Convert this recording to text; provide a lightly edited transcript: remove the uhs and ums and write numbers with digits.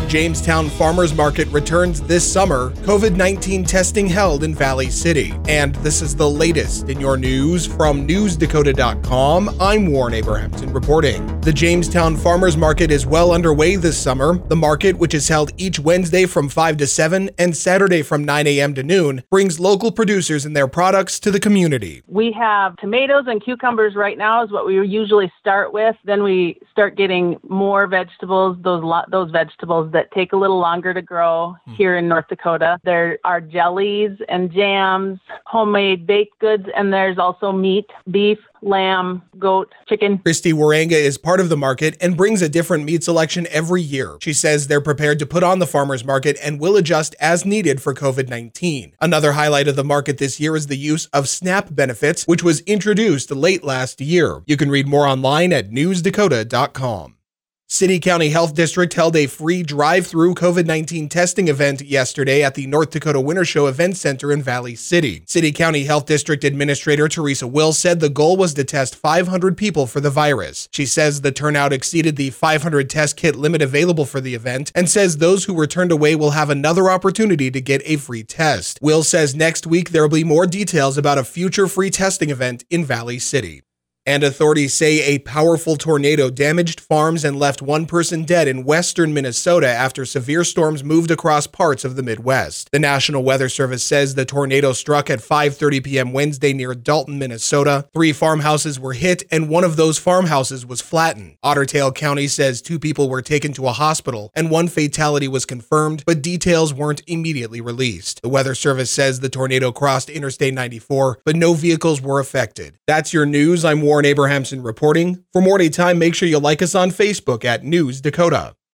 Jamestown Farmers Market returns this summer, COVID-19 testing held in Valley City. And this is the latest in your news from NewsDakota.com. I'm Warren Abrahamson reporting. The Jamestown Farmers Market is well underway this summer. The market, which is held each Wednesday from 5 to 7 and Saturday from 9 a.m. to noon, brings local producers and their products to the community. We have tomatoes and cucumbers right now is what we usually start with. Then we start getting more vegetables, those vegetables that take a little longer to grow here in North Dakota. There are jellies and jams, homemade baked goods, and there's also meat, beef, lamb, goat, chicken. Christy Waranga is part of the market and brings a different meat selection every year. She says they're prepared to put on the farmers market and will adjust as needed for COVID-19. Another highlight of the market this year is the use of SNAP benefits, which was introduced late last year. You can read more online at newsdakota.com. City County Health District held a free drive-through COVID-19 testing event yesterday at the North Dakota Winter Show Event Center in Valley City. City County Health District Administrator Teresa Will said the goal was to test 500 people for the virus. She says the turnout exceeded the 500 test kit limit available for the event and says those who were turned away will have another opportunity to get a free test. Will says next week there will be more details about a future free testing event in Valley City. And authorities say a powerful tornado damaged farms and left one person dead in western Minnesota after severe storms moved across parts of the Midwest. The National Weather Service says the tornado struck at 5:30 p.m. Wednesday near Dalton, Minnesota. 3 farmhouses were hit, and one of those farmhouses was flattened. Otter Tail County says 2 people were taken to a hospital, and 1 fatality was confirmed, but details weren't immediately released. The Weather Service says the tornado crossed Interstate 94, but no vehicles were affected. That's your news. I'm Warren Abrahamson reporting. For more daytime, make sure you like us on Facebook at News Dakota.